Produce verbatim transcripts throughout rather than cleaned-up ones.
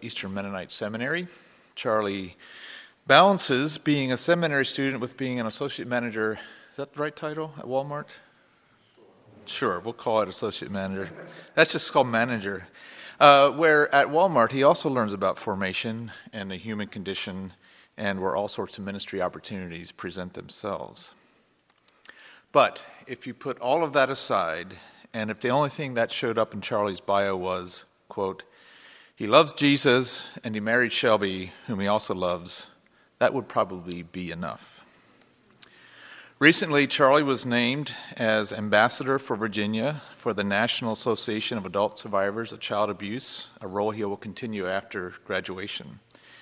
Eastern Mennonite Seminary. Charlie balances being a seminary student with being an associate manager. Is that the right title at Walmart? Sure, we'll call it associate manager. That's just called manager. Uh, where at Walmart, he also learns about formation and the human condition, and where all sorts of ministry opportunities present themselves. But if you put all of that aside, and if the only thing that showed up in Charlie's bio was, quote, he loves Jesus and he married Shelby, whom he also loves, that would probably be enough. Recently, Charlie was named as ambassador for Virginia for the National Association of Adult Survivors of Child Abuse, a role he will continue after graduation.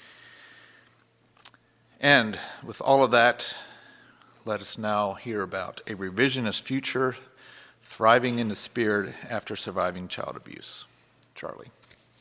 And with all of that, let us now hear about a revisionist future, thriving in the spirit after surviving child abuse. Charlie.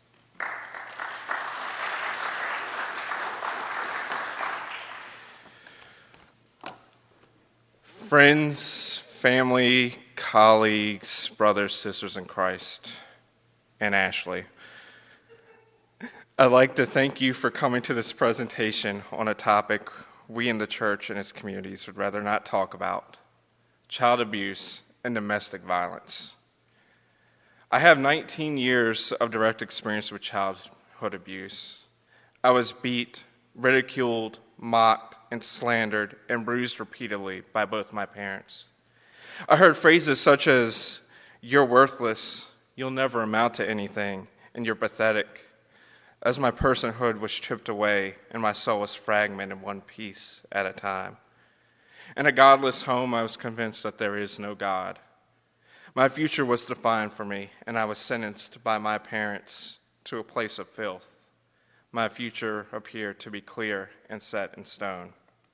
Friends, family, colleagues, brothers, sisters in Christ, and Ashley, I'd like to thank you for coming to this presentation on a topic we in the church and its communities would rather not talk about: child abuse and domestic violence. I have nineteen years of direct experience with childhood abuse. I was beat, ridiculed, mocked, and slandered and bruised repeatedly by both my parents. I heard phrases such as, "You're worthless, you'll never amount to anything, and you're pathetic," as my personhood was chipped away and my soul was fragmented one piece at a time. In a godless home, I was convinced that there is no God. My future was defined for me, and I was sentenced by my parents to a place of filth. My future appeared to be clear and set in stone.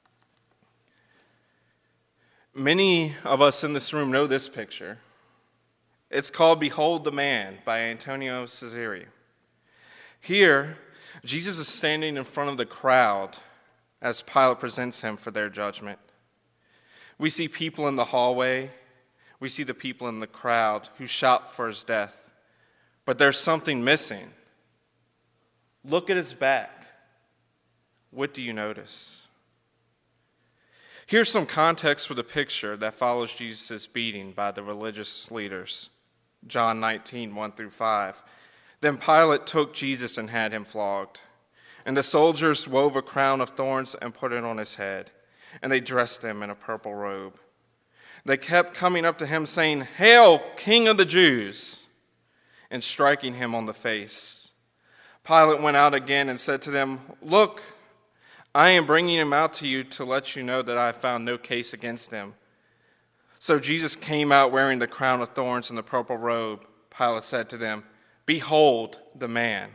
Many of us in this room know this picture. It's called Behold the Man by Antonio Cesari. Here, Jesus is standing in front of the crowd as Pilate presents him for their judgment. We see people in the hallway. We see the people in the crowd who shout for his death. But there's something missing. Look at his back. What do you notice? Here's some context for the picture that follows Jesus' beating by the religious leaders. John nineteen, one through five. Then Pilate took Jesus and had him flogged. And the soldiers wove a crown of thorns and put it on his head. And they dressed him in a purple robe. They kept coming up to him saying, "Hail, King of the Jews!" and striking him on the face. Pilate went out again and said to them, "Look, I am bringing him out to you to let you know that I have found no case against him." So Jesus came out wearing the crown of thorns and the purple robe. Pilate said to them, "Behold the man."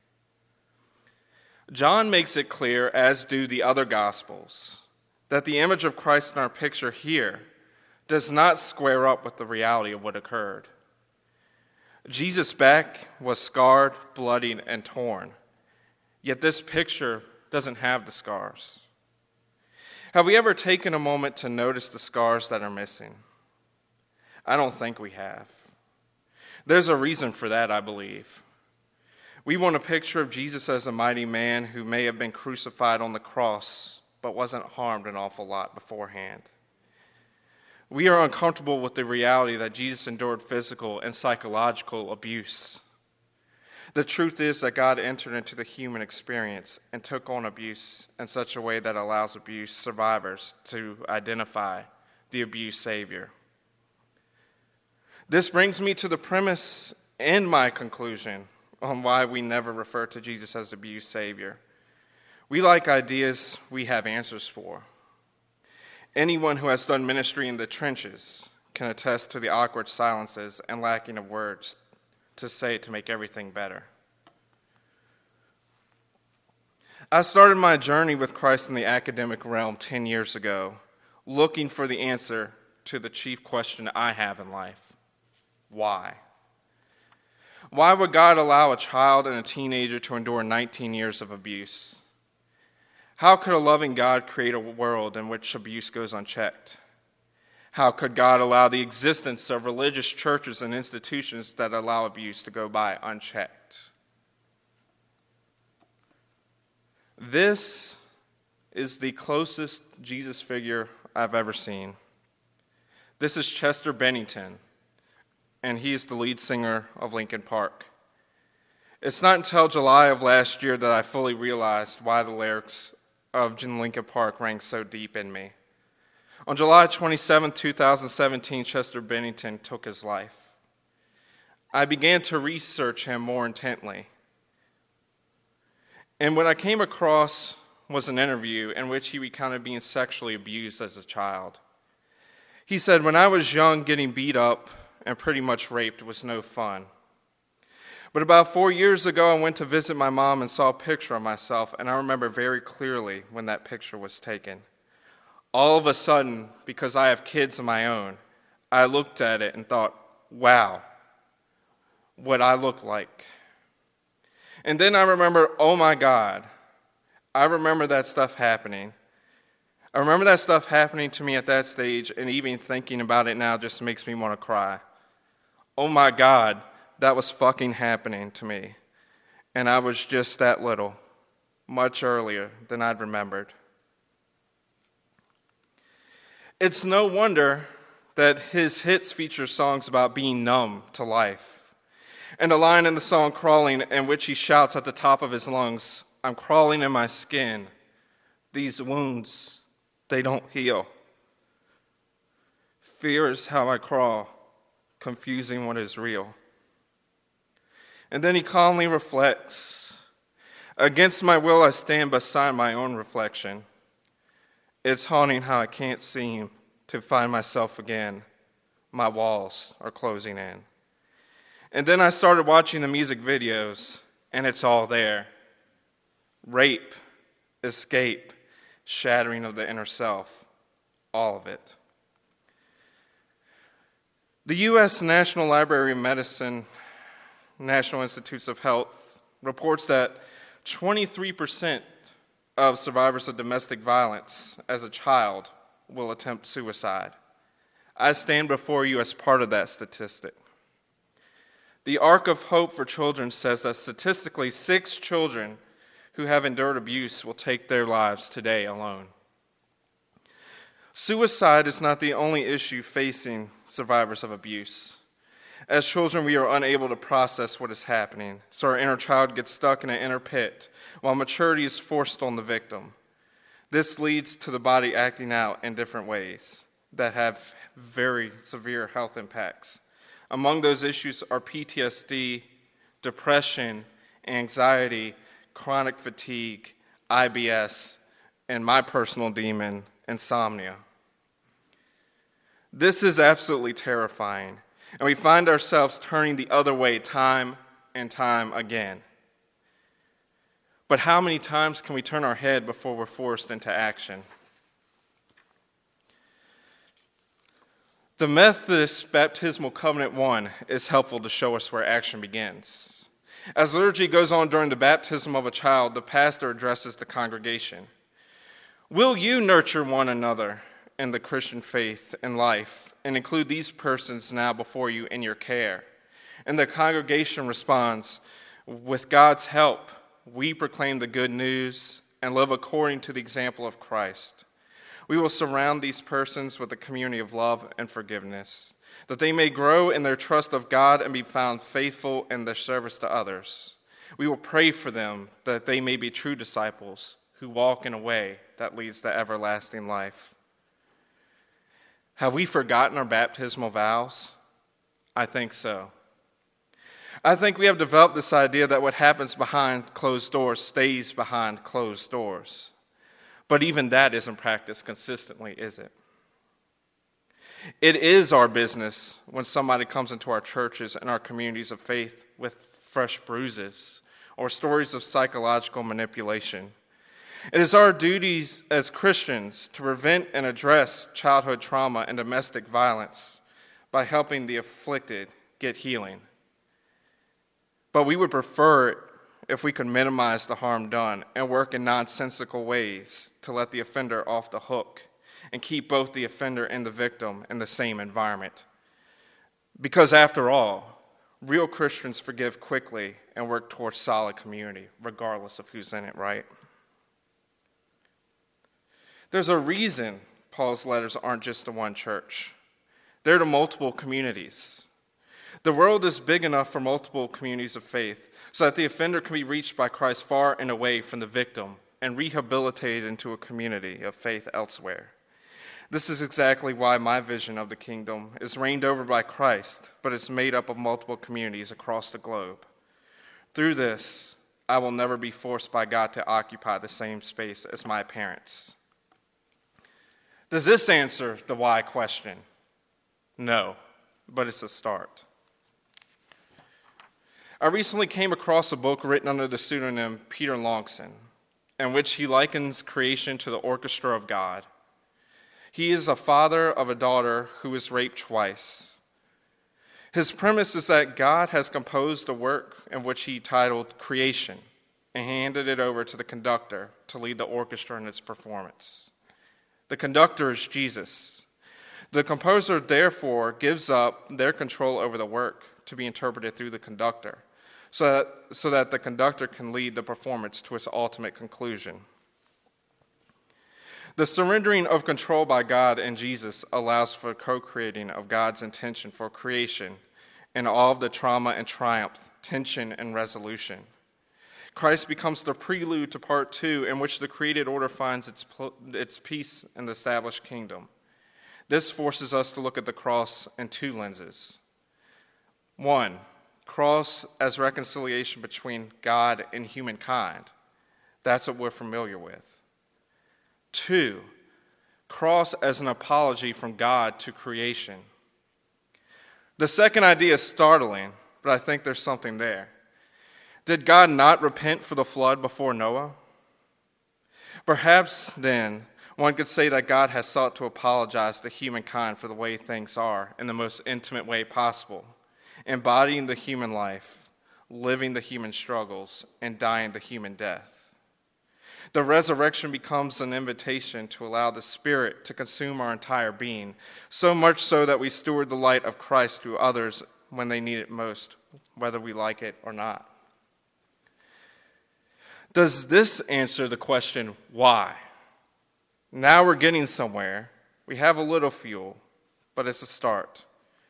John makes it clear, as do the other Gospels, that the image of Christ in our picture here does not square up with the reality of what occurred. Jesus' back was scarred, bloody, and torn. Yet this picture doesn't have the scars. Have we ever taken a moment to notice the scars that are missing? I don't think we have. There's a reason for that, I believe. We want a picture of Jesus as a mighty man who may have been crucified on the cross, but wasn't harmed an awful lot beforehand. We are uncomfortable with the reality that Jesus endured physical and psychological abuse. The truth is that God entered into the human experience and took on abuse in such a way that allows abuse survivors to identify the abused Savior. This brings me to the premise and my conclusion on why we never refer to Jesus as the abused Savior. We like ideas we have answers for. Anyone who has done ministry in the trenches can attest to the awkward silences and lacking of words to say to make everything better. I started my journey with Christ in the academic realm ten years ago, looking for the answer to the chief question I have in life: why? Why would God allow a child and a teenager to endure nineteen years of abuse? How could a loving God create a world in which abuse goes unchecked? How could God allow the existence of religious churches and institutions that allow abuse to go by unchecked? This is the closest Jesus figure I've ever seen. This is Chester Bennington, and he's the lead singer of Linkin Park. It's not until July of last year that I fully realized why the lyrics of Linkin Park rang so deep in me. On July twenty-seventh, twenty seventeen, Chester Bennington took his life. I began to research him more intently. And what I came across was an interview in which he recounted being sexually abused as a child. He said, "When I was young, getting beat up and pretty much raped was no fun. But about four years ago, I went to visit my mom and saw a picture of myself, and I remember very clearly when that picture was taken. All of a sudden, because I have kids of my own, I looked at it and thought, wow, what I look like. And then I remember, oh my God, I remember that stuff happening. I remember that stuff happening to me at that stage, and even thinking about it now just makes me want to cry. Oh my God, that was fucking happening to me. And I was just that little, much earlier than I'd remembered." It's no wonder that his hits feature songs about being numb to life. And a line in the song Crawling, in which he shouts at the top of his lungs, "I'm crawling in my skin. These wounds, they don't heal. Fear is how I crawl, confusing what is real." And then he calmly reflects, "Against my will I stand beside my own reflection. It's haunting how I can't seem to find myself again. My walls are closing in." And then I started watching the music videos, and it's all there. Rape, escape, shattering of the inner self, all of it. The U S National Library of Medicine, National Institutes of Health, reports that twenty-three percent of survivors of domestic violence as a child will attempt suicide. I stand before you as part of that statistic. The Arc of Hope for Children says that statistically, six children who have endured abuse will take their lives today alone. Suicide is not the only issue facing survivors of abuse. As children, we are unable to process what is happening, so our inner child gets stuck in an inner pit, while maturity is forced on the victim. This leads to the body acting out in different ways that have very severe health impacts. Among those issues are P T S D, depression, anxiety, chronic fatigue, I B S, and my personal demon, insomnia. This is absolutely terrifying, and we find ourselves turning the other way time and time again. But how many times can we turn our head before we're forced into action? The Methodist Baptismal Covenant one is helpful to show us where action begins. As liturgy goes on during the baptism of a child, the pastor addresses the congregation. Will you nurture one another in the Christian faith and life and include these persons now before you in your care? And the congregation responds, with God's help, we proclaim the good news and live according to the example of Christ. We will surround these persons with a community of love and forgiveness, that they may grow in their trust of God and be found faithful in their service to others. We will pray for them that they may be true disciples who walk in a way that leads to everlasting life. Have we forgotten our baptismal vows? I think so. I think we have developed this idea that what happens behind closed doors stays behind closed doors. But even that isn't practiced consistently, is it? It is our business when somebody comes into our churches and our communities of faith with fresh bruises or stories of psychological manipulation. It is our duties as Christians to prevent and address childhood trauma and domestic violence by helping the afflicted get healing. But we would prefer it if we could minimize the harm done and work in nonsensical ways to let the offender off the hook and keep both the offender and the victim in the same environment. Because after all, real Christians forgive quickly and work towards solid community, regardless of who's in it, right? There's a reason Paul's letters aren't just to one church. They're to multiple communities. The world is big enough for multiple communities of faith so that the offender can be reached by Christ far and away from the victim and rehabilitated into a community of faith elsewhere. This is exactly why my vision of the kingdom is reigned over by Christ, but it's made up of multiple communities across the globe. Through this, I will never be forced by God to occupy the same space as my parents. Does this answer the why question? No, but it's a start. I recently came across a book written under the pseudonym Peter Longson, in which he likens creation to the orchestra of God. He is a father of a daughter who was raped twice. His premise is that God has composed a work in which he titled Creation and handed it over to the conductor to lead the orchestra in its performance. The conductor is Jesus. The composer, therefore, gives up their control over the work to be interpreted through the conductor, so that, so that the conductor can lead the performance to its ultimate conclusion. The surrendering of control by God and Jesus allows for co-creating of God's intention for creation and all of the trauma and triumph, tension and resolution. Christ becomes the prelude to part two, in which the created order finds its, its peace in the established kingdom. This forces us to look at the cross in two lenses. One, cross as reconciliation between God and humankind. That's what we're familiar with. Two, cross as an apology from God to creation. The second idea is startling, but I think there's something there. Did God not repent for the flood before Noah? Perhaps then one could say that God has sought to apologize to humankind for the way things are in the most intimate way possible, embodying the human life, living the human struggles, and dying the human death. The resurrection becomes an invitation to allow the Spirit to consume our entire being, so much so that we steward the light of Christ to others when they need it most, whether we like it or not. Does this answer the question, why? Now we're getting somewhere. We have a little fuel, but it's a start.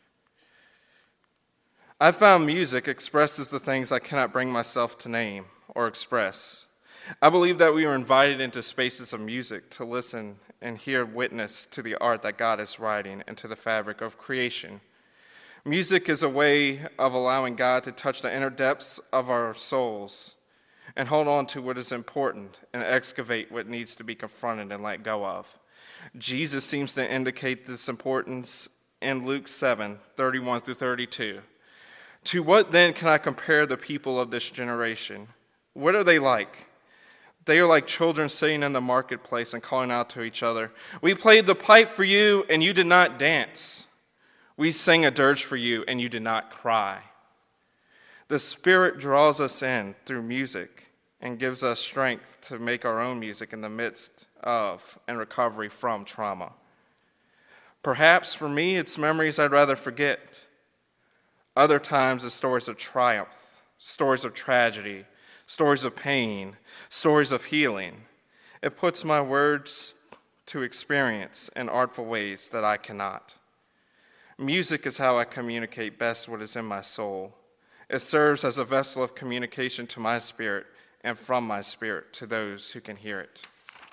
I found music expresses the things I cannot bring myself to name or express. I believe that we are invited into spaces of music to listen and hear witness to the art that God is writing into the fabric of creation. Music is a way of allowing God to touch the inner depths of our souls and hold on to what is important and excavate what needs to be confronted and let go of. Jesus seems to indicate this importance in Luke seven, thirty-one through thirty-two. To what then can I compare the people of this generation? What are they like? They are like children sitting in the marketplace and calling out to each other, "We played the pipe for you, and you did not dance. We sang a dirge for you, and you did not cry." The Spirit draws us in through music and gives us strength to make our own music in the midst of and recovery from trauma. Perhaps for me, it's memories I'd rather forget. Other times, it's stories of triumph, stories of tragedy, stories of pain, stories of healing. It puts my words to experience in artful ways that I cannot. Music is how I communicate best what is in my soul. It serves as a vessel of communication to my spirit and from my spirit to those who can hear it.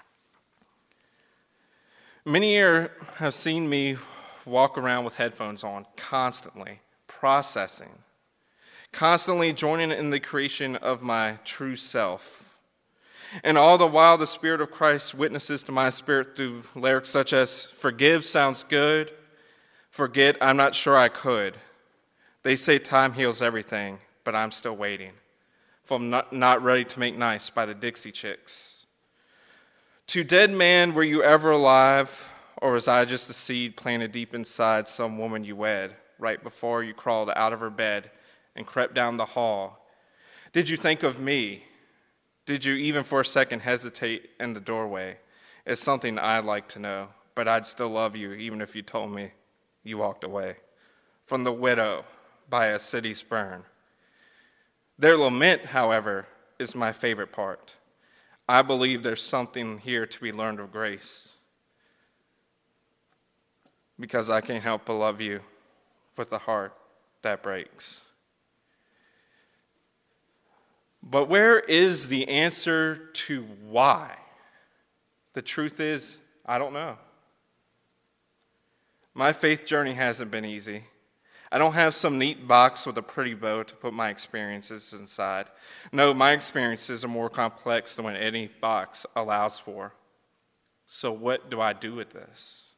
Many here have seen me walk around with headphones on constantly, processing, constantly joining in the creation of my true self. And all the while, the Spirit of Christ witnesses to my spirit through lyrics such as, "Forgive sounds good. Forget, I'm not sure I could. They say time heals everything, but I'm still waiting. For I'm not, not ready to make nice by the Dixie Chicks. To dead man, were you ever alive? Or was I just a seed planted deep inside some woman you wed, right before you crawled out of her bed and crept down the hall? Did you think of me? Did you even for a second hesitate in the doorway? It's something I'd like to know, but I'd still love you even if you told me you walked away. From the widow by a city's burn." Their lament, however, is my favorite part. I believe there's something here to be learned of grace. because I can't help but love you with a heart that breaks. But where is the answer to why? The truth is, I don't know. My faith journey hasn't been easy. I don't have some neat box with a pretty bow to put my experiences inside. No, my experiences are more complex than what any box allows for. So what do I do with this?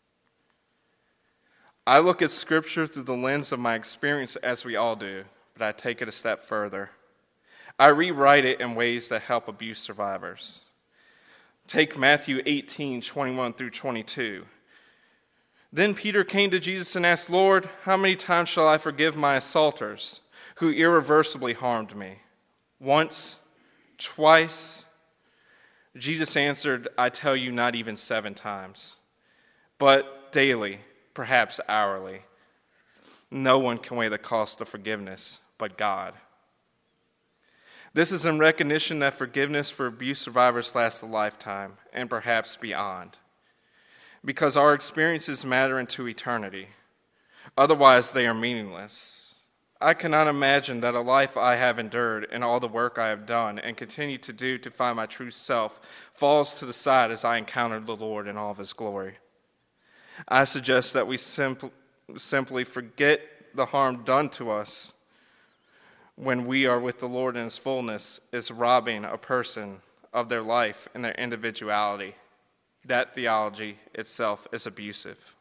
I look at Scripture through the lens of my experience, as we all do, but I take it a step further. I rewrite it in ways that help abuse survivors. Take Matthew eighteen, twenty-one through twenty-two. Then Peter came to Jesus and asked, "Lord, how many times shall I forgive my assaulters who irreversibly harmed me? Once? Twice?" Jesus answered, "I tell you, not even seven times, but daily, perhaps hourly. No one can weigh the cost of forgiveness but God." This is in recognition that forgiveness for abuse survivors lasts a lifetime and perhaps beyond, because our experiences matter into eternity. Otherwise, they are meaningless. I cannot imagine that a life I have endured and all the work I have done and continue to do to find my true self falls to the side as I encounter the Lord in all of his glory. I suggest that we simpl- simply forget the harm done to us when we are with the Lord in his fullness is robbing a person of their life and their individuality. That theology itself is abusive.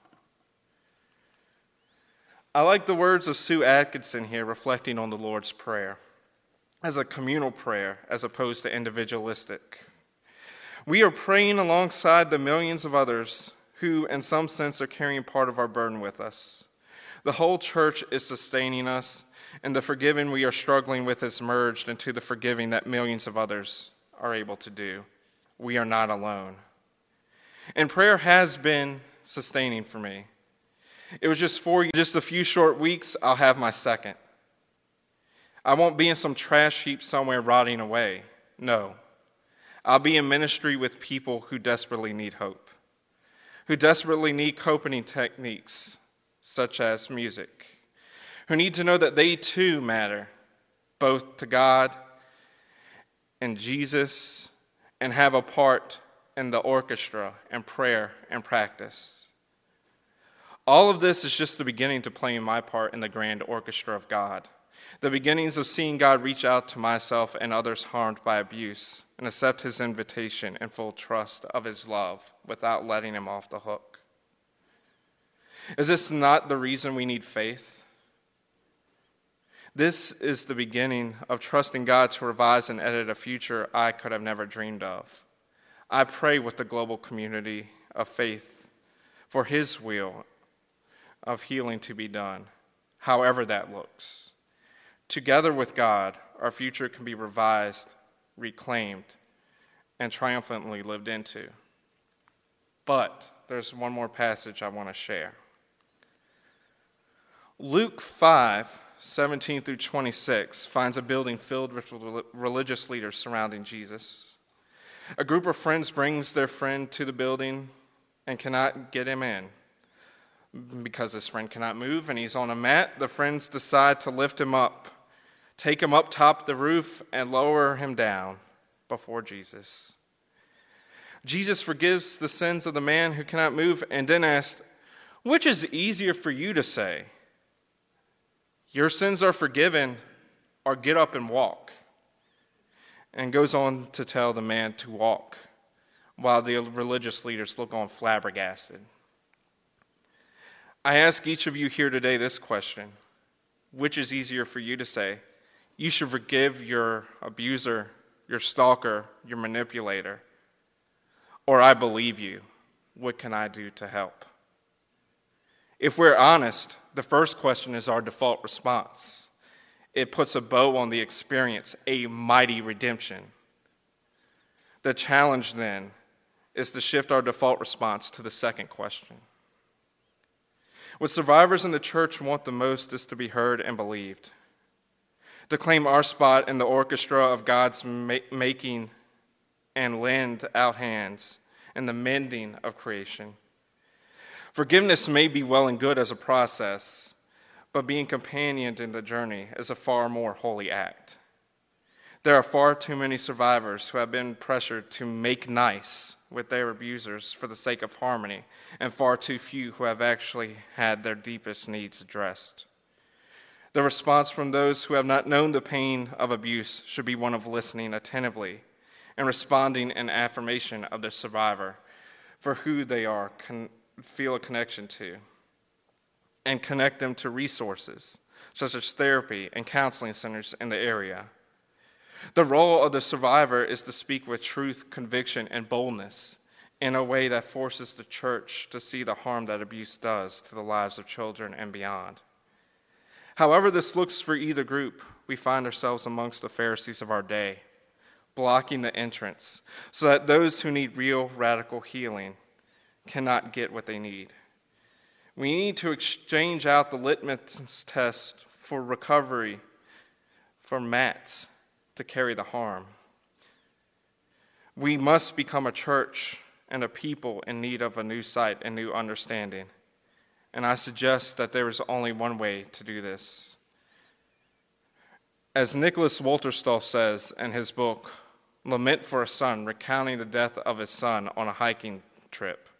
I like the words of Sue Atkinson here reflecting on the Lord's Prayer as a communal prayer as opposed to individualistic. We are praying alongside the millions of others who, in some sense, are carrying part of our burden with us. The whole church is sustaining us, and the forgiving we are struggling with is merged into the forgiving that millions of others are able to do. We are not alone. And prayer has been sustaining for me. It was just for just a few short weeks, I'll have my second. I won't be in some trash heap somewhere rotting away. No. I'll be in ministry with people who desperately need hope, who desperately need coping techniques, such as music, who need to know that they too matter, both to God and Jesus, and have a part in the orchestra and prayer and practice. All of this is just the beginning to playing my part in the grand orchestra of God, the beginnings of seeing God reach out to myself and others harmed by abuse and accept his invitation in full trust of his love without letting him off the hook. Is this not the reason we need faith? This is the beginning of trusting God to revise and edit a future I could have never dreamed of. I pray with the global community of faith for his will of healing to be done, however that looks. Together with God, our future can be revised, reclaimed, and triumphantly lived into. But there's one more passage I want to share. Luke five, seventeen through twenty-six finds a building filled with religious leaders surrounding Jesus. A group of friends brings their friend to the building and cannot get him in. Because his friend cannot move and he's on a mat, the friends decide to lift him up, take him up top the roof, and lower him down before Jesus. Jesus forgives the sins of the man who cannot move and then asks, "Which is easier for you to say? Your sins are forgiven, or get up and walk?" And goes on to tell the man to walk, while the religious leaders look on flabbergasted. I ask each of you here today this question: which is easier for you to say? You should forgive your abuser, your stalker, your manipulator. Or I believe you. What can I do to help? If we're honest, the first question is our default response. It puts a bow on the experience, a mighty redemption. The challenge then is to shift our default response to the second question. What survivors in the church want the most is to be heard and believed, to claim our spot in the orchestra of God's ma- making and lend out hands in the mending of creation. Forgiveness may be well and good as a process, but being companioned in the journey is a far more holy act. There are far too many survivors who have been pressured to make nice with their abusers for the sake of harmony, and far too few who have actually had their deepest needs addressed. The response from those who have not known the pain of abuse should be one of listening attentively and responding in affirmation of the survivor for who they are, con- feel a connection to, and connect them to resources such as therapy and counseling centers in the area. The role of the survivor is to speak with truth, conviction, and boldness in a way that forces the church to see the harm that abuse does to the lives of children and beyond. However this looks for either group, we find ourselves amongst the Pharisees of our day, blocking the entrance so that those who need real radical healing cannot get what they need. We need to exchange out the litmus test for recovery for mats to carry the harm. We must become a church and a people in need of a new sight and new understanding. And I suggest that there is only one way to do this. As Nicholas Wolterstorff says in his book, Lament for a Son, recounting the death of his son on a hiking trip,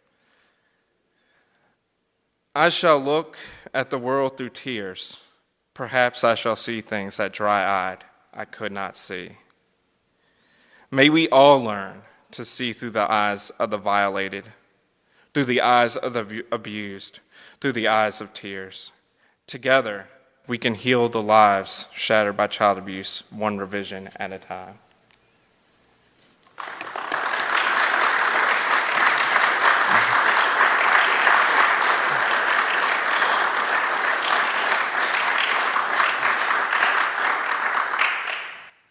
I shall look at the world through tears. Perhaps I shall see things that dry-eyed I could not see. May we all learn to see through the eyes of the violated, through the eyes of the abused, through the eyes of tears. Together, we can heal the lives shattered by child abuse, one revision at a time.